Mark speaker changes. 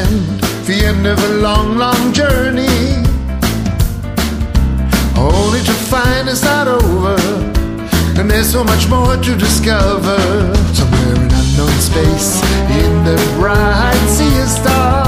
Speaker 1: the end of a long, long journey, only to find it's not over, and there's so much more to discover. Somewhere in unknown space, in the bright sea of stars,